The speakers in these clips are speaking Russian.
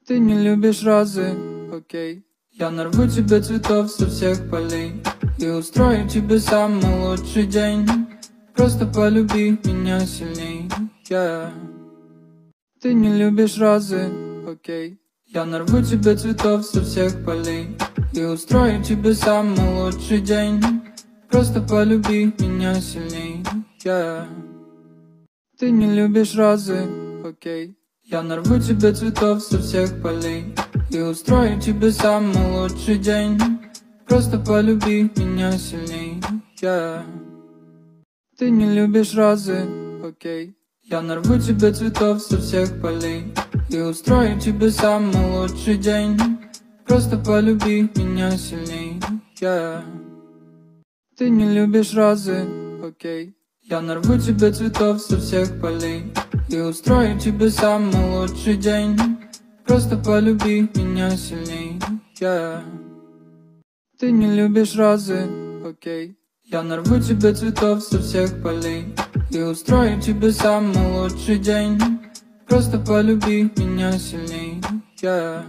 Ты не любишь розы, окей. Я нарву тебе цветов со всех полей и устрою тебе самый лучший день. Просто полюби меня сильней, yeah. Ты не любишь розы, окей. Я нарву тебе цветов со всех полей и устрою тебе самый лучший день. Просто полюби меня сильней, yeah. Ты не любишь розы, окей. Я нарву тебе цветов со всех полей и устрою тебе самый лучший день. Просто полюби меня сильней, yeah. Ты не любишь розы, окей. Я нарву тебе цветов со всех полей и устрою тебе самый лучший день. Просто полюби меня сильней, yeah. Ты не любишь розы, окей. Я нарву тебе цветов со всех полей и устрою тебе самый лучший день. Просто полюби меня сильней, yeah. Ты не любишь розы, окей. Я нарву тебе цветов со всех полей и устрою тебе самый лучший день. Просто полюби меня сильней, yeah.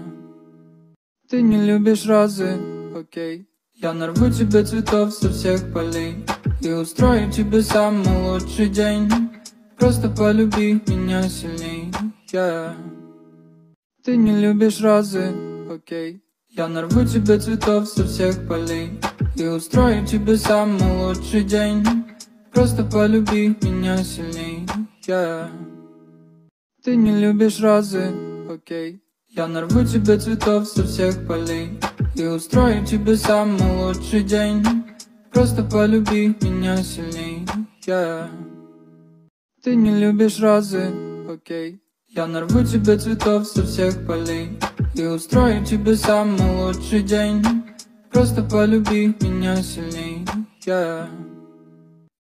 Ты не любишь розы, окей. Я нарву тебе цветов со всех полей и устрою тебе самый лучший день. Просто полюби меня сильней, yeah. Ты не любишь розы, окей. Я нарву тебе цветов со всех полей и устрою тебе самый лучший день. Просто полюби меня сильней, yeah. Ты не любишь розы, окей. Я нарву тебе цветов со всех полей и устрою тебе самый лучший день. Просто полюби меня сильней, yeah. Ты не любишь розы, окей. Я нарву тебе цветов со всех полей и устрою тебе самый лучший день. Просто полюби меня сильней, yeah.